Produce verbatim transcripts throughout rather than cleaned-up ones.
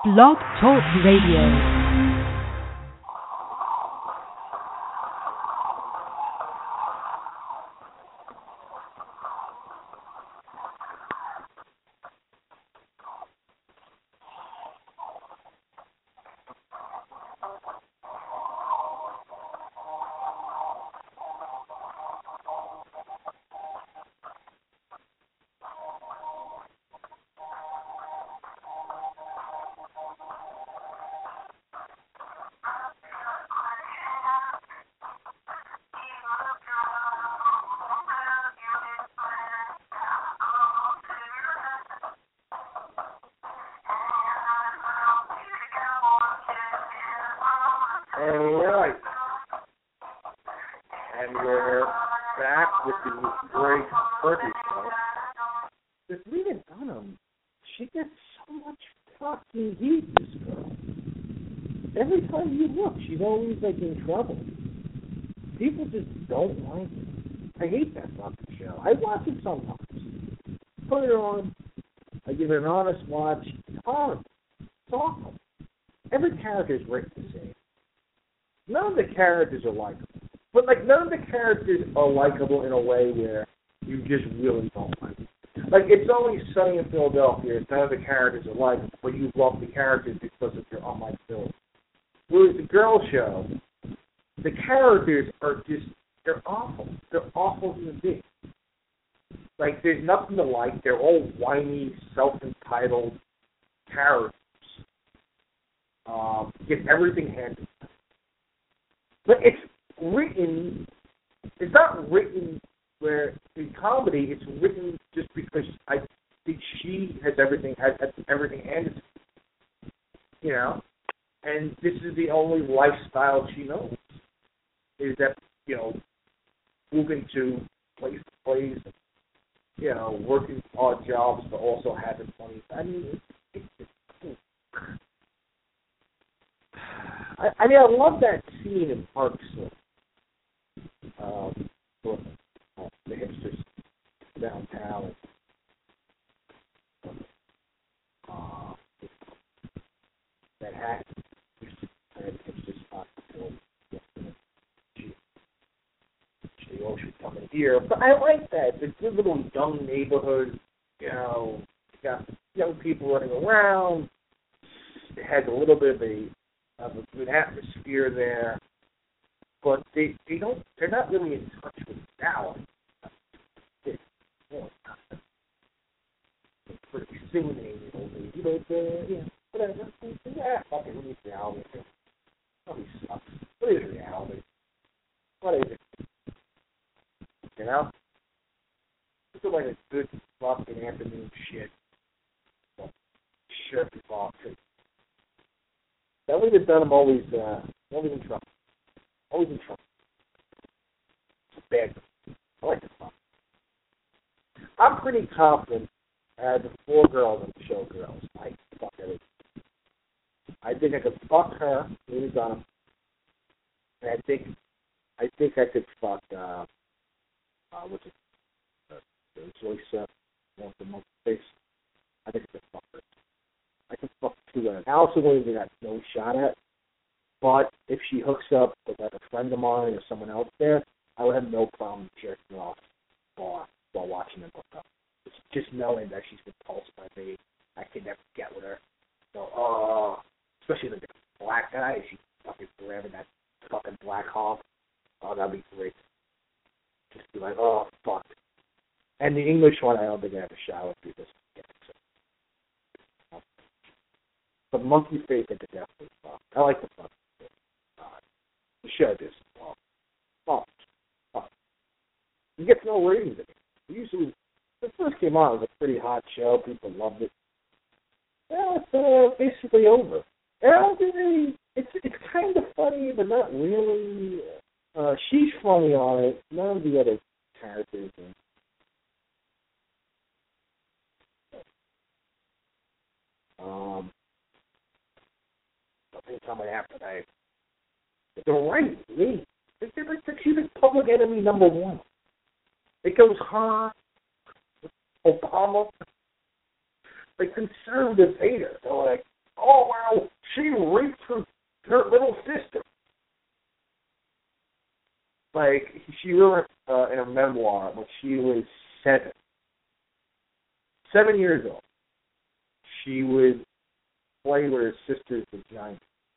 Blog Talk Radio. Alright, and we're back with the great Fergie show. This Lena Dunham, she gets so much fucking heat, this girl. Every time you look, she's always like in trouble. People just don't like it. I hate that fucking show. I watch it sometimes. Put it on, I give it an honest watch. It's horrible. It's awful. Every character is written the same. None of the characters are likable. But, like, none of the characters are likable in a way where you just really don't like them. Like, It's Always Sunny in Philadelphia. None of the characters are likable, but you love the characters because of their unlikability. Whereas the girl show, the characters are just, they're awful. They're awful human beings. Like, there's nothing to like. They're all whiny, self-entitled characters. Um, get everything handed to them. But it's written, it's not written where, in comedy, it's written just because I think she has everything, has, has everything handed to her. You know? And this is the only lifestyle she knows. Is that, you know, moving to place to place, and, you know, working odd jobs, but also having money. I mean, it's, it's just cool. I, I mean, I love that scene in Park Slope. Um, with, uh, the hipsters downtown. Uh, that hack. And hipsters spot. She, she all should come in here. But I like that. It's a good little young neighborhood. You know, you got young people running around. It has a little bit of a of a good atmosphere there, but they they don't they're not really in touch with reality. It's pretty stimulating, you know, you know, the, yeah, whatever. Yeah, fucking read reality. Probably sucks. What is reality? What is it? You know? It's like a good fucking afternoon shit. Sure, fuck. That would have done him always, uh, always in trouble. Always in trouble. It's bad. I like the fun. I'm pretty confident uh, the four girls on the show girls. I can fuck everything. I think I could fuck her, Lena Dunham. And I think, I think I could fuck, uh, uh, what's it, uh, Joyce, uh, one of the most face. I think I could fuck her. I can fuck two of them. Allison Williams got no shot at, but if she hooks up with like a friend of mine or someone else there, I would have no problem jerking off while, while watching them hook up. It's just knowing that she's repulsed by me, I can never get with her. So, oh, especially the black guy, she fucking grabbing that fucking Black Hawk. Oh, that'd be great. Just be like, oh, fuck. And the English one, I don't think I have a shot with because yeah, so. But Monkey Face, I could definitely fuck. I like the fuck. Uh, the show this. Well, fuck. Fuck. You get no ratings in it. Usually, when it first came on, it was a pretty hot show. People loved it. Well, it's uh, basically over. And really, it's it's kind of funny, but not really. Uh, she's funny on it. None of the other characters. Are. Um. Somebody after that. They're right, me. They're like she's like public enemy number one. It goes her, Obama, like conservative haters. They're like, oh, she wrote uh, in a memoir when she was seven. Seven years old. She would play with her sister's vagina.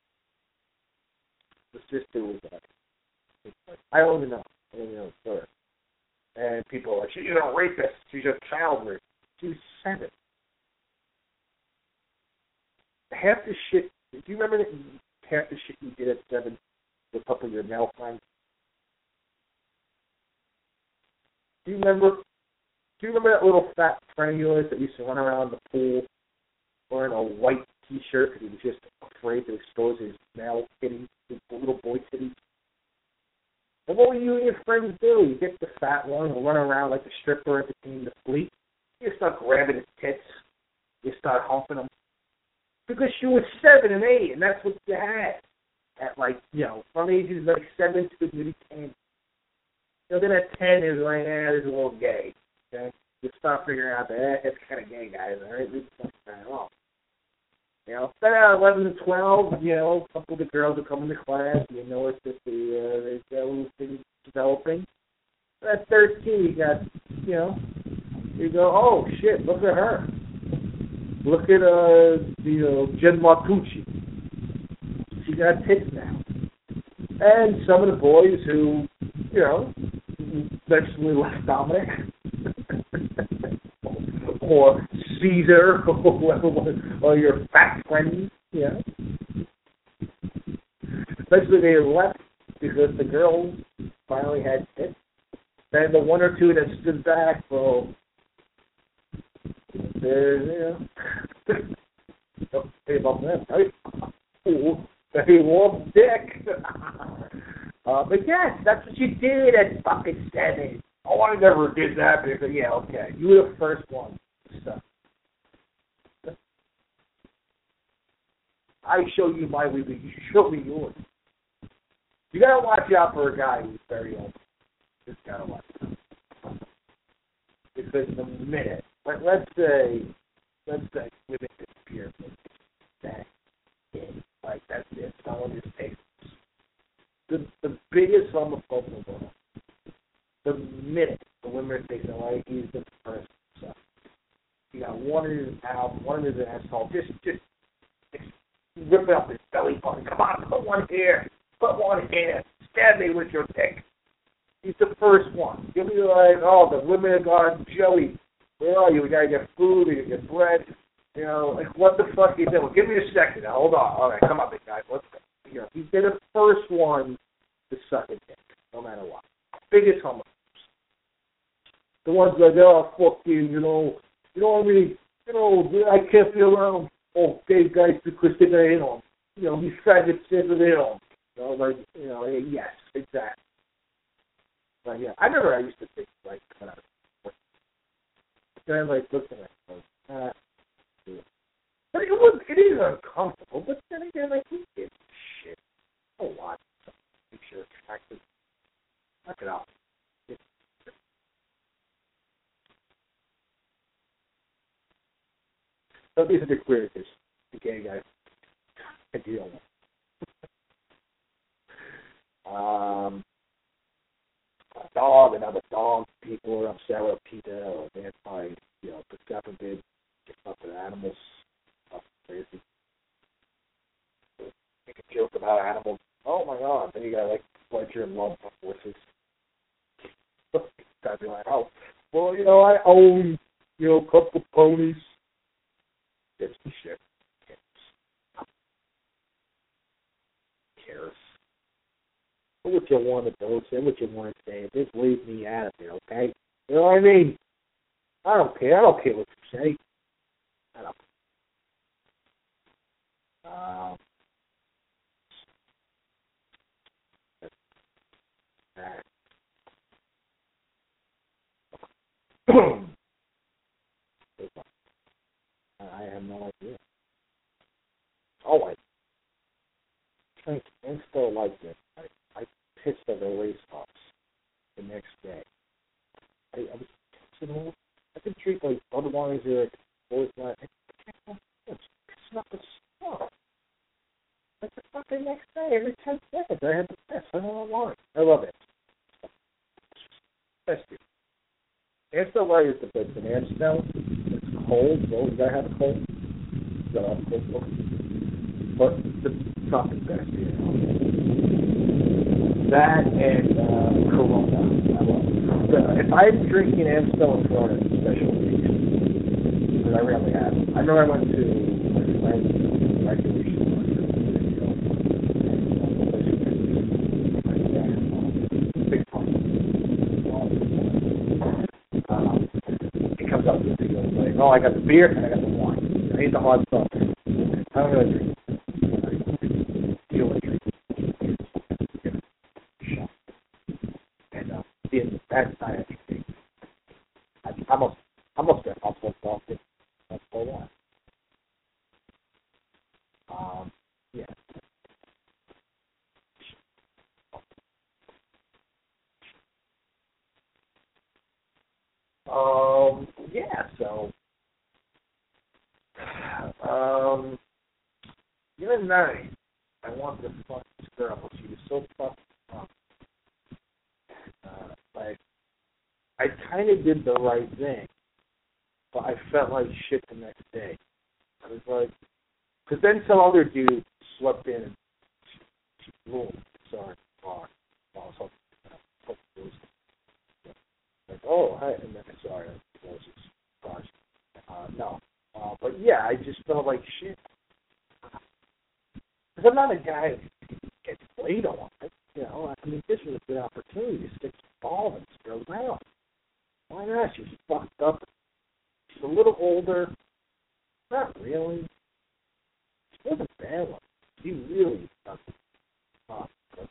The sister was like, I don't even know. I don't even know the story. And people are like, she's a rapist. She's a child rapist. She was seven. Half the shit, do you remember that half the shit you did at seven with a couple of your male friends? Do you remember, do you remember that little fat friend of yours that used to run around the pool wearing a white t-shirt because he was just afraid to expose his male titties, his little boy titties? And what will you and your friends do? You get the fat one and run around like the stripper at the team, the fleet. You start grabbing his tits. You start humping them. Because you were seven and eight, and that's what you had. At like, you know, from ages like seven to maybe ten. You know, then at ten, it was like, eh, this is a little gay. Okay? You start figuring out that, eh, that's kind of gay, guys. All right? This is kind of off. You know, then at eleven and twelve, you know, a couple of the girls will come into class, and you notice that the, uh, there's a little thing developing. At thirteen, you got, you know, you go, oh, shit, look at her. Look at, uh, you know, Jen Martucci. She got tits now. And some of the boys who, you know, eventually left Dominic. or Caesar, or, or your fat friends, you know. Eventually they left because the girls finally had tits. And the one or two that stood back, well, they're, you know, don't say about them, right? Ooh, they love dick. uh, but yes, that's what you did at fucking seven. Oh, I never did that because, yeah, okay. You were the first one. So. I show you my way, but you show me yours. You gotta watch out for a guy who's very old. Just gotta watch out. Because in a minute, let, let's say, let's say women disappear from that. Like, that's it. It's not on your face. The, the biggest homophobe in the world. The minute the women say, like, he's the first. So, you got one in his mouth, one in his asshole. Just, just, just rip up his belly button. Come on, put one here. Put one here. Stab me with your dick. He's the first one. You'll be like, oh, the women are gone. Joey, where are you? We gotta get food. We gotta get bread. You know, like, what the fuck are you doing? Give me a second. Now, hold on. All right, come on, big guy. Let's go. You know, he's been the first one to suck a dick, no matter what. Biggest homophobes. The ones like, oh, fuck you, you know, you know what I mean? You know, I can't be around all gay guys because they're gonna hit on. You know, these faggots said that they hit on. You know, like, you know, yes, exactly. But yeah, I remember I used to think, like, when I was kind of like looking at it, like, ah, yeah. But it was, it is uncomfortable, but then again, like, who gives a shit? A lot. Make sure it's attractive. Knock it off. It's, so these are the queer guys, the gay guys. I deal with. um, a dog, another dog. People are upset with PETA or anti, you know, the government, get up with animals. Stuff crazy. Make a joke about animals. Oh my God! Then you got like pleasure and love for horses. Guys be like, oh, well, you know, I own, you know, a couple ponies. It's the shit. Cares. Say what you want to do, say what you want to say. Just leave me out of it, okay? You know what I mean? I don't care. I don't care what you say. I don't care. Um, I have no idea. Oh, I think I'm still like this. I, I pissed at a racehorse the next day. I, I was pissing off. I could drink like Budweiser, Boys Night. I can't I'm pissing up the stuff. Like the fucking next day, every ten seconds, I had to piss. I don't know why. I love it. Best beer. Amstel Light is the best. And Amstel, it's cold. Well, you gotta have a cold. You gotta have a cold look. But the fucking best beer. That and uh, Corona. I love it. If I'm drinking Amstel and Corona, it's a special occasion. Because I rarely have it. I know I went to my friend's graduation one year ago. And big fun. Um, it comes up with the deal. Like, oh, I got the beer and I got the wine. I hate the hard stuff. I don't really drink. Deal with drink. And uh, being that side, I think I almost, almost got myself off it. That's all I want. Um, yeah. Um, yeah, so, um, the other night, I wanted to fuck this girl, but she was so fucking drunk. Uh, like, I kind of did the right thing, but I felt like shit the next day. I was like, because then some other dude slept in and she, she ruled. Sorry, bar. Bar, something. Like, oh, hi, and then sorry, I was just gosh. Uh, no. Uh, but yeah, I just felt like shit. Because I'm not a guy who gets played on. You know, I mean, this was a good opportunity to stick some ball and still around. Why not? She's fucked up. She's a little older. Not really. She wasn't bad one. She really doesn't. Uh,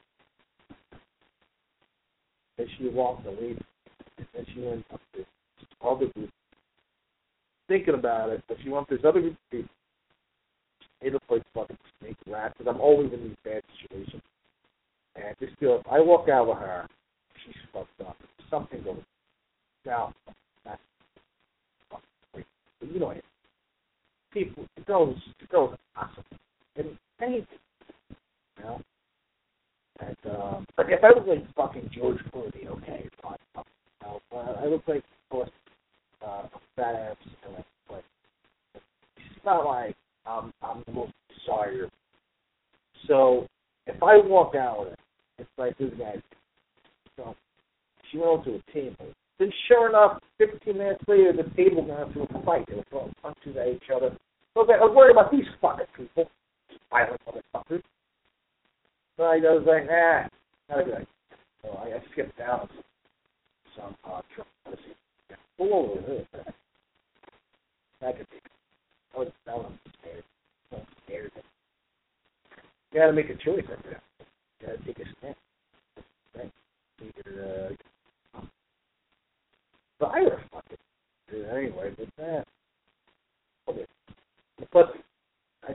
and she walked away. And she went up to other group. Thinking about it, but she went to this other group of people. It'll play fucking snake rat, because I'm always in these bad situations. And I just feel if I walk out with her, she's fucked up. Something goes down. That's fucking crazy. But you know what I mean? People, it goes, it goes awesome. And anything, you know? And, um, but if I was like fucking George Clooney, okay, fine. Uh, I look like, of course, uh, a fat ass, and like, it's not like I'm, I'm the most desired. So, if I walk out, it's like this guy, so, she went over to a table. Then, sure enough, fifteen minutes later, the table got into a fight. They were throwing punches at each other. So, I was worried about these fucking people, violent motherfuckers. So, I was like, nah, not a good idea. So, I, I skipped down. Some uh, Trump policy. Pull over the hood. That could be. I was, I was scared. I was scared. You gotta make a choice after that. You gotta take a stand. Right? Either, uh, but I would have fucking do that anyway, but that. Okay. Plus, I,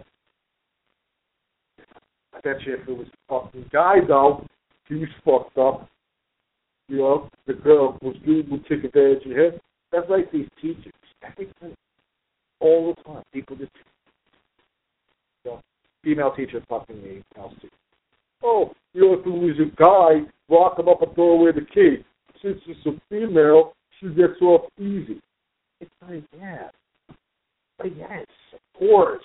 I bet you if it was a fucking guy, though, he was fucked up. You know, the girl was good, would take advantage of him. That's like these teachers. Everything, all the time. People just, you know, female teacher fucking me. I'll see. Oh, you know, if it was a guy, lock him up and throw away the key. Since it's a female, she gets off easy. It's like, yeah. But yes, of course.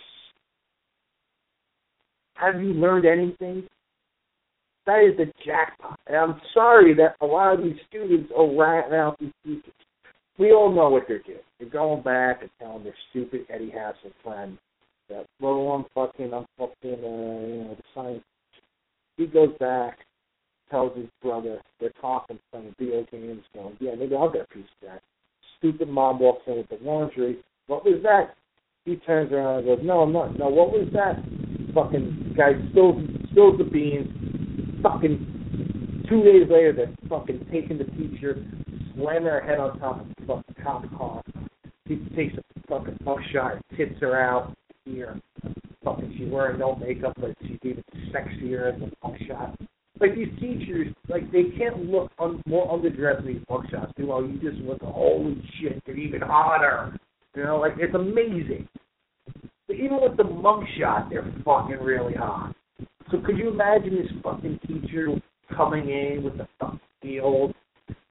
Have you learned anything? That is the jackpot. And I'm sorry that a lot of these students are ratting out these teachers. We all know what they're doing. They're going back and telling their stupid Eddie Hassel friend that, well, I'm fucking, I'm fucking, uh, you know, the science. He goes back, tells his brother, they're talking, playing video games, going, yeah, maybe I'll get a piece of that. Stupid mom walks in with the laundry. What was that? He turns around and goes, no, I'm not. No, what was that? Fucking guy spills, spills the beans. Fucking two days later, they're fucking taking the teacher, slamming her head on top of the fucking cop car. He takes a fucking mugshot and tits her out here. Fucking, she's wearing no makeup, but she's even sexier as a mugshot. Like, these teachers, like, they can't look un- more underdressed in these mugshots. Do well, you just look, holy shit, they're even hotter. You know, like, it's amazing. But even with the mugshot, they're fucking really hot. So could you imagine this fucking teacher coming in with the fucking field,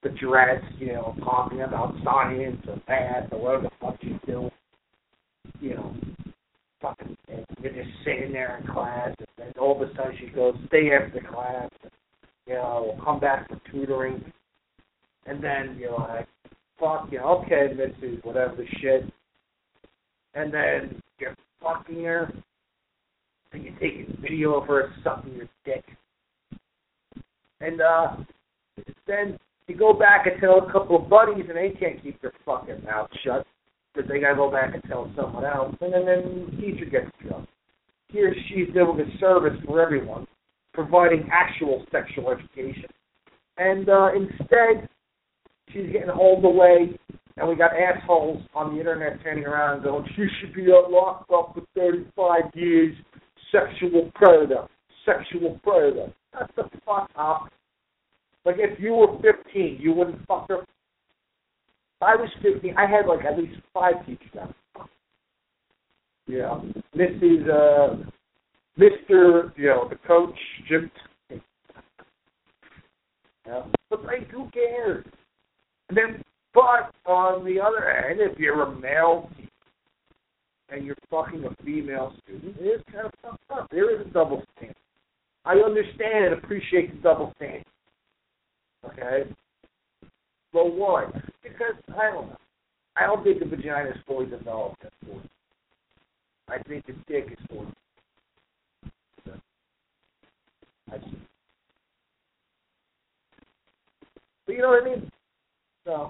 the dress, you know, talking about science or math or whatever the fuck she's doing. You know, fucking, and you're just sitting there in class, and then all of a sudden she goes, stay after the class, and, you know, we'll come back for tutoring. And then you're like, fuck, you know, okay, Missus whatever the shit. And then you're fucking her, and you're taking video of her sucking your dick. And uh, then you go back and tell a couple of buddies, and they can't keep their fucking mouth shut, because they gotta go back and tell someone else. And then, then the teacher gets drunk. Here she's doing a service for everyone, providing actual sexual education. And uh, instead, she's getting hauled away, and we got assholes on the internet turning around and going, she should be locked up for thirty-five years, sexual predator, sexual predator. That's the fuck up. Like, if you were fifteen, you wouldn't fuck her. If I was fifteen, I had, like, at least five teachers down. Yeah. Missus Uh, Mister, you know, the coach, Jim. Yeah. But, like, who cares? And then, but on the other hand, if you're a male teacher and you're fucking a female student, it is kind of fucked up. There is a double standard. I understand and appreciate the double standard. Okay? But why? Because, I don't know. I don't think the vagina is fully developed at forty. I think the dick is fully developed. I see. But you know what I mean? So,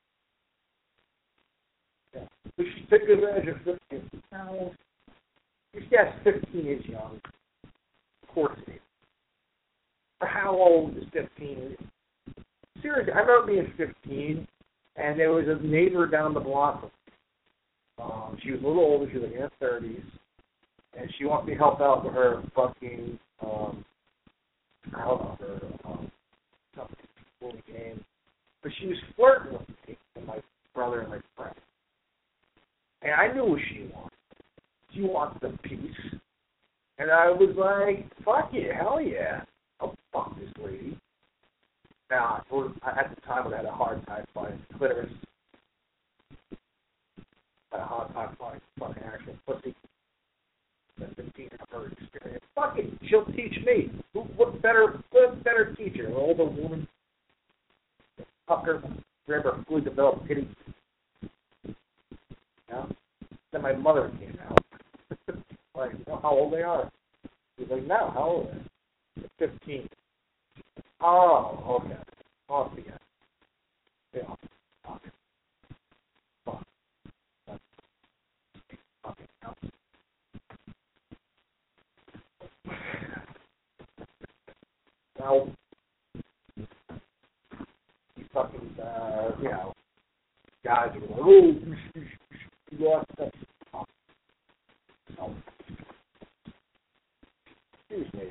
yeah. We should take advantage of fifteen. No. Yes, fifteen is young. Of course it is. For how old is fifteen? Seriously, I remember being fifteen, and there was a neighbor down the block from me. Um, she was a little older, she was like in her thirties, and she wanted me to help out with her fucking, um, I don't know, her, um, something, little game. But she was flirting with me and my brother and my friend. And I knew what she wanted. She wanted the peace. And I was like, fuck yeah, hell yeah. I'll fuck this lady. Now, at the time, I had a hard time finding clitoris. I had a hard time finding fucking actual pussy. That's fifteen of her experience. Fuck it, she'll teach me. Who, what better, what better teacher? An older woman? Fucker, grab her fully developed titty. Yeah. Then my mother came out. Like, you know how old they are? She's like, no, how old are they? fifteen. Oh, okay. Oh, yeah. Yeah. Okay. Fuck. Okay. Now, these fucking, uh, you know, guys are like, oh, you should, you lost that. Oh. No. Excuse me.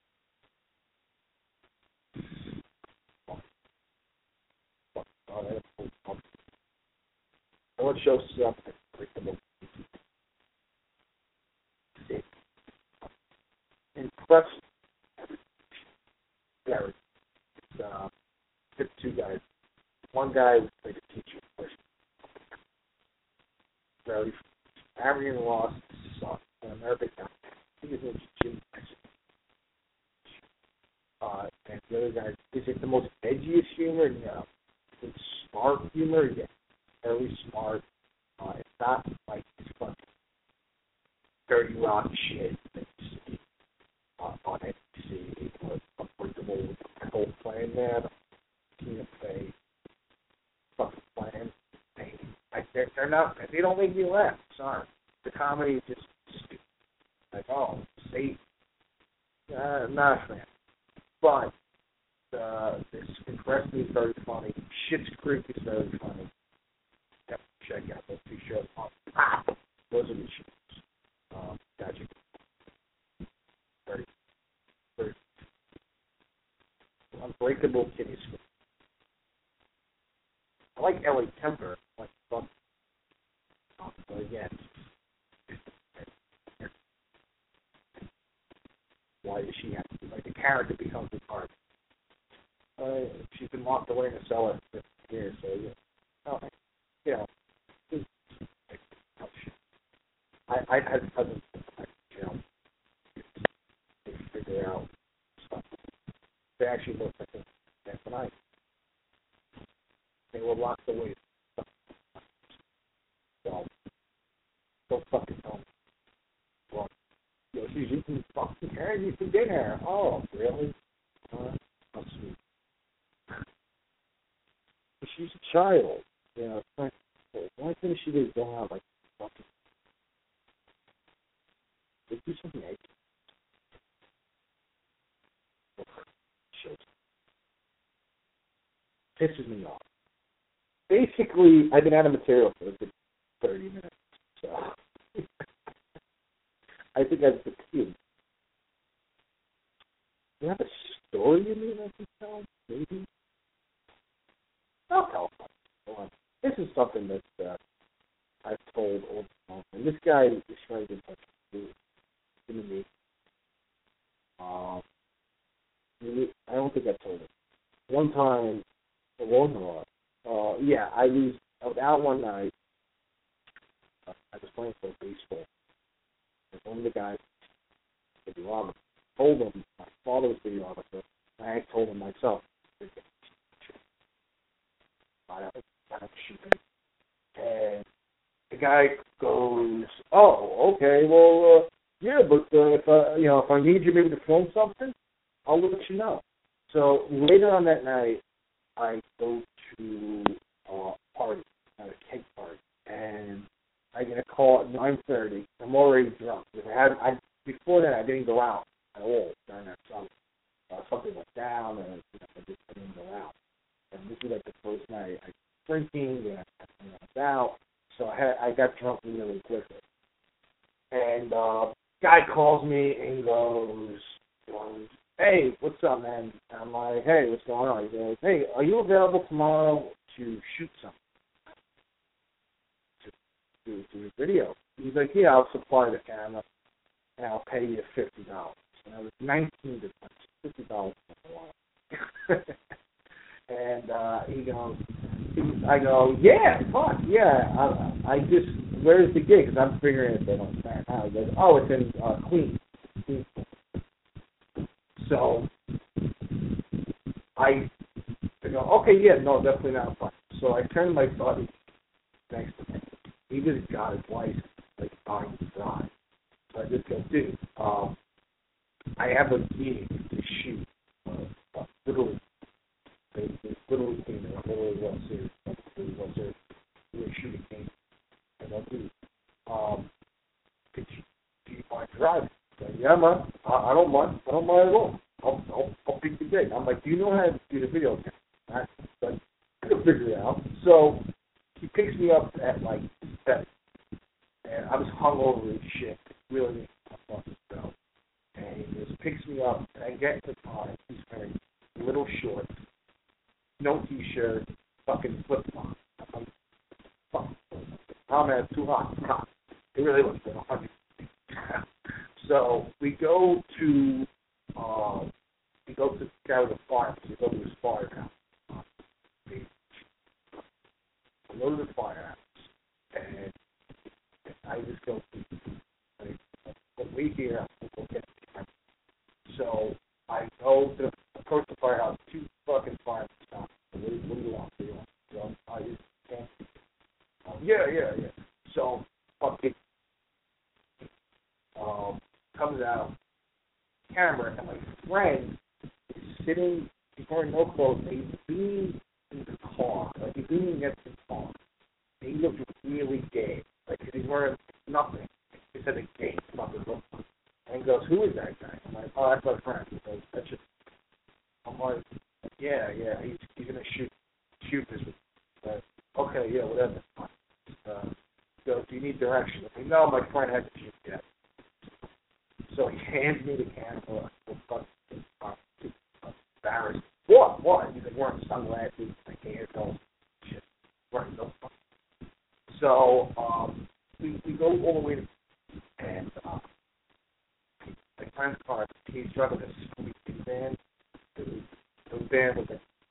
I want to show something. Impressed. Gary. It's uh, two guys. One guy was like a teacher first. So he's Arian lost sucked. An American guy. I think his name's Jim. Uh, and the other guy, is it the most edgiest humor? No. It's smart humor? Yeah. Very smart. Uh, it's not like this fucking dirty rock shit that you see uh, on N B C or Unbreakable Cold Plan Man. Tina Fey. Fucking plan. They, like, they're, they're not, they don't make me laugh. Sorry. The comedy is just stupid. Like, oh, safe. Uh, not a fan. But uh, this Impressed Me is very funny. Schitt's Creek is very funny. Definitely check out those two shows. Ah, those are the shows. Um, gotcha. Very, very. Unbreakable Kitty Swing. I like Ellie Kemper. Like fun. Um, but again, why does she have to? Like the character becomes a part. Uh, she's been locked away in a cellar for years, so yeah. Oh, you know, it's, oh, shit. I I had cousins, you know, they figure out stuff. They actually looked like a that's when I they were locked away. So don't fucking tell me. Well, you know, she's eating fucking candy for dinner. Oh, really? Uh, how sweet. She's a child. You know, it's like, why couldn't she just go out like fucking they do something like shit. Pisses me off. Basically, I've been out of material for a good thirty minutes. So I think I've succeeded. Do you have a story you mean I can tell? Maybe? I'll tell one. This is something that uh, I've told all the time. And this guy is trying to get in touch with me. Um, I don't think I told him. One time, a Walmart, uh, yeah, I was, I was out one night. Uh, I was playing for baseball. And one of the guys, the videographer, told him my father was the videographer. And I told him myself. I don't shoot him. And the guy goes, "Oh, okay, well, uh, yeah, but uh, if I, you know, if I need you maybe to film something, I'll let you know." So later on that night, I go to uh, a party, at a cake party, and I get a call at nine thirty. I'm already drunk. I had, I before that I didn't go out at all during that summer. Uh, something went down, and you know, I just didn't go out. And this is like the first night I was drinking, and I was out, so I had I got drunk really quickly. And uh, guy calls me and goes, goes, "Hey, what's up, man?" And I'm like, "Hey, what's going on?" He goes, "Hey, are you available tomorrow to shoot something, to do, do a video?" He's like, "Yeah, I'll supply the camera, and I'll pay you fifty dollars." And I was nineteen to fifty dollars for a while. And uh, he goes, I go, "Yeah, fuck, yeah. I, I just, where's the gig?" Because I'm figuring it out on Saturday now. He goes, "Oh, it's in uh, Queens." Queens. So I, I go, "Okay, yeah, no, definitely not fun." So I turn to my buddy next to me. He just got his license, like, on the drive. So I just go, "Dude, um, I have a gig to shoot, uh, uh, literally. They, they literally came in, literally World Series, literally World Series. We were shooting games. And I'll do, um, could you, do you mind driving?" I said, "Yeah, man, I, I don't mind. I don't mind at all. I'll, I'll, I'll pick the gig." I'm like, "Do you know how to do the video game?" I said, "I can figure it out." So he picks me up at like seven. And I was hungover as shit. Really didn't fucking go. And he just picks me up, and I get to the car. He's wearing little shorts, no t-shirt, fucking flip-flop. I'm fucking, oh man, it's too hot. It's hot. It really was one hundred. So we go to, uh, we go to the guy with the fire. We go to his firehouse. We go to the firehouse, and I just go, like, wait here. We'll get the camera. So I go to approach the firehouse. Two fucking firemen stop. What do, what do you want? What do you want? You know, I just can't. Um, yeah, yeah, yeah. So fucking um, comes out camera, and my friend is sitting. He's wearing no clothes. And he's leaning in the car, like he's leaning against the car. And he looks really gay. Like he's wearing nothing. He said a gay fucking look. And he goes, "Who is that guy?" I'm like, "Oh, that's my friend." He goes, "That's just." I'm like, "Yeah, yeah, he's he's gonna shoot shoot this with." But okay, yeah, whatever. Uh, he goes, "Do you need directions?" I say, "No, my friend hasn't shoot yet." So he hands me the camera. I'm fucking embarrassed. What? What? He's like wearing sunglasses, I can't tell shit. Wearing no fucking. So um, we we go all the way to and uh, my friend's car. He's driving a squeaky van. The, the van was like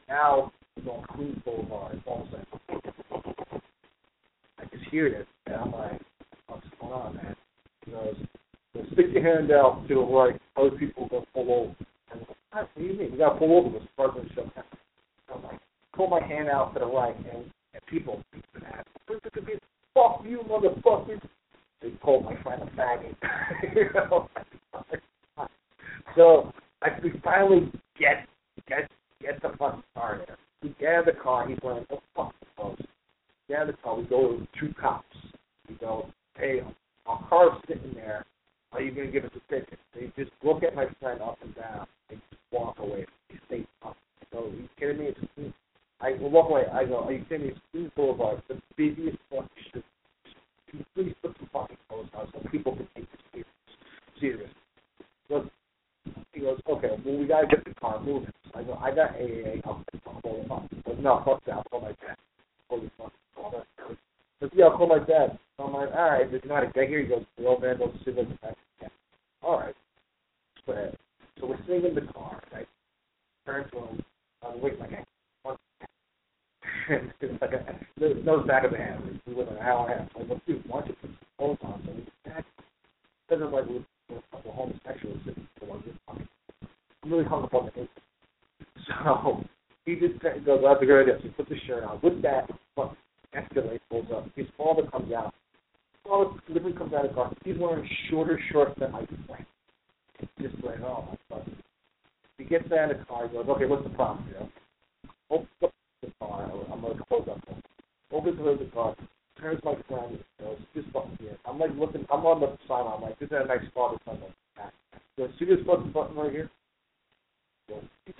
Now we're going Queens Boulevard. All of a sudden, I just hear this, and I'm like, what's going on, man? He goes, so stick your hand out to the right. Other people are going to pull over. And I'm like, what do you mean? You got to pull over. This person shut down. I'm like, pull my hand out to the right, and, and people beeping at me. Fuck you, motherfucker. They called my friend a faggot. You know? So I we finally get get get the fucking car there. We get out of the car. He's wearing no fucking clothes. We get out of the car. We go to two cops. We go, hey, our car's sitting there. Are you going to give us a ticket? They just look at my friend up and down and just walk away. He stays up. I go, are you kidding me? It's I walk away. I go, are you kidding me? It's Queens Boulevard. The busiest fucking shit. Can you please put some fucking clothes on so people can take this serious? Serious. Look, he goes, okay, well, we got to get the car moving. So I go, I got A A A. I'll call him up. He goes, no, fuck that. I'll call my dad. Holy fuck. He goes, yeah, I'll call my dad. So I'm like, all right, but you know how to get here? He goes, the old man goes, sit in the back. All right. But, so we're sitting in the car, right? Turn to him. I'm waiting like, there's no back of the hand. We went an hour and a half. I'm like, dude, why don't you put some clothes on so we can back? Because I'm like, we're a couple homosexuals sitting for one good time. I'm really hung up on the instant. So he just goes, that's a great idea. So he puts his shirt on. With that, fucking Escalade pulls up. His father comes out. His father literally comes out of the car. He's wearing shorter shorts than my friend. It's just like, oh my God. He gets out of the car. He goes, okay, what's the problem, you know? Open up the car. I'm going to close up. Opens the hood of the car. Turns my friend. You know, this button here. I'm like looking. I'm on the side. I'm like, this is a nice spot. It's on the back. So see this button button right here? So,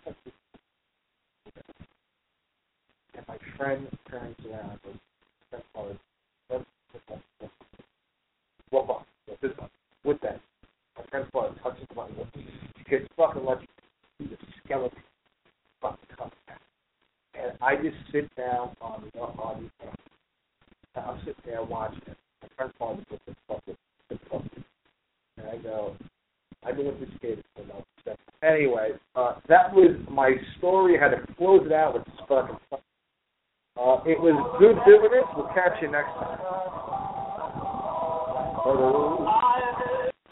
and my friend turns around and goes, that's hard. That's that's what button? This button. With that, my friend's father touches the button. It's fucking like he's a skeleton. Fucking comes back. And I just sit down on the on the I'm sitting there watching it. My friend's father puts the fucking and I go, I've been with this kid for about seven. Anyway, uh, that was my story. I had to close it out with this fucking uh, it was good doing it. We'll catch you next time.